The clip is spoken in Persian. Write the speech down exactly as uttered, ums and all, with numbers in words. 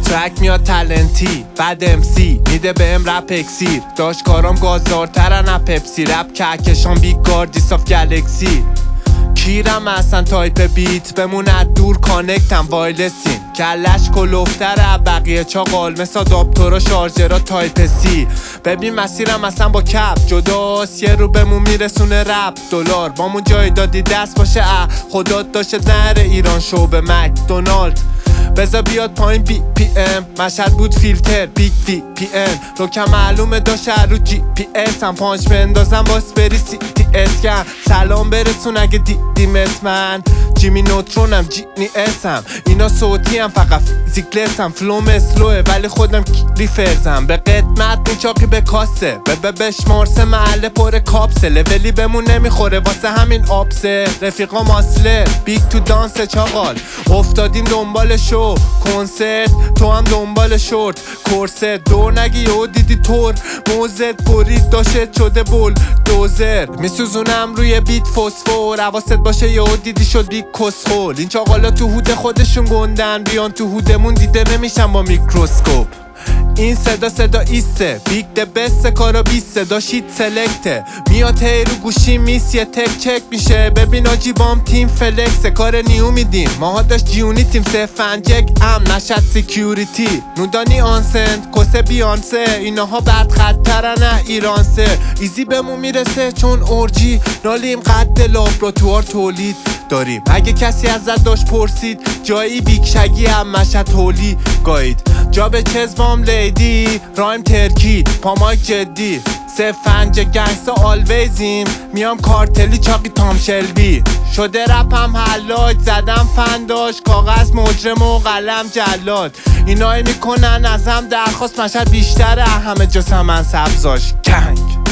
ترک میاد تلنتی بعد امسی میده بهم رپ اکسیر داشت کارام گازدارترن اپ پپسی رپ کهکشان بیگ گاردیس آف گلکسی کیرم اصلا تایپ بیت بموند دور کانکتم وایلسین کلش کلوفتره بقیه چاقال مثل آداپتورا شارژرا تایپ سی ببین مسیرم اصلا با کپ جداست یه رو بمون میرسونه رپ دلار بامون جای دادی دست باشه اه خدا داشته نره ایران شو به مکدونالد بذار بیاد پایین بی پی ام مشهد بود فیلتر بیگ وی پی ان رو که معلومه داشته رو جی پی اس هم پانچ بندازم باس بری سی تی اسکن سلام برسون اگه دیدیم اسمن جیمی نوترونم جینی اسم اینا صوتی هم فقط فیزیکلس هم فلوم اسلوه ولی خودم ریفرزم به قدمت میچاقی به کاسه به به بشمارسه محله پر کاپسه لولی بمون نمیخوره واسه همین آبسه رفیقا ماسله بیگ تو دانس چاقال افتادیم دنبال شو کنسرت تو هم دنبال شورت کورست دور نگی یهو دیدی تور موزت برید داشت شده بول دوزر میسوزونم روی بیت فسفور حواست باشه یهو دیدی شد بیگ کسخول این چاقالا تو هود خودشون گندن بیان تو هودمون دیده نمیشن با میکروسکوپ این صدا صدا ایسته بیگ ده بست کارا بیست صدا شیت سلکته میاد هی رو گوشی میس یه تک چک میشه ببین آجی بام تیم فلکس کار نیو میدیم ماها داشت جیونی تیم سه فنجک ام نشد سیکیوریتی نودانی آنسند کسه بیانسه ایناها برد خطرن نه ایرانسه ایزی بمون میرسه چون اورجی نالیم قد لابراتوار تولید داریم اگه کسی ازت داشت پرسید جایی بیگ شگی هم مشهد هولی گاید جا به چزبام لیدی رایم ترکی پامایک جدی سه فنج گنگستا آلویزیم میام کارتلی چاقی تام شلبی شده رپم حلاج زدم فنداش کاغذ مجرم و قلم جلاد اینایی میکنن ازم درخواست مشهد بیشتره همه جا سمن سبزاش گنگ